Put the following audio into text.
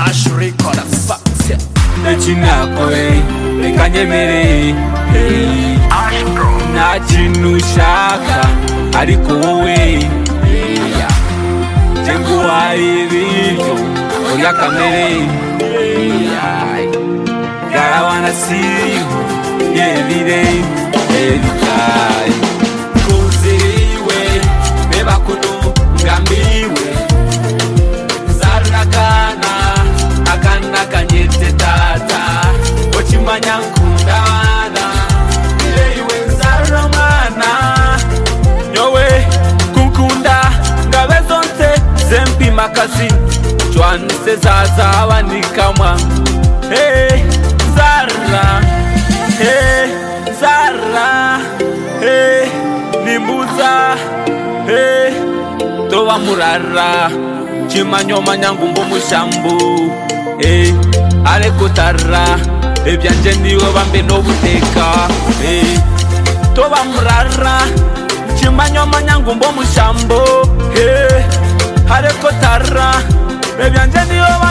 Dash Records. Echinakwe ekanyemere nta kintu ushaka ariko wowe nguhaye ibiryo urya kamere. God, I wanna see you every day, every time. Kuziriwe beba kuno ngambiwe zarna akana kanyete tata ochimanya nkundana iwe zarna mwana nyowe kunkunda ngabezonse zempi makazi chwanse zaza wanikamwa. Hey Zara, hey Zara, hey Nimbuza, hey Towa murara chimanyo manyangumbo mushambu. Hey alekotara ebyanje niwe bambe no buteka. Hey Towa murara chimanyo manyangumbo mushambu. Hey alekotara ebyanje niwe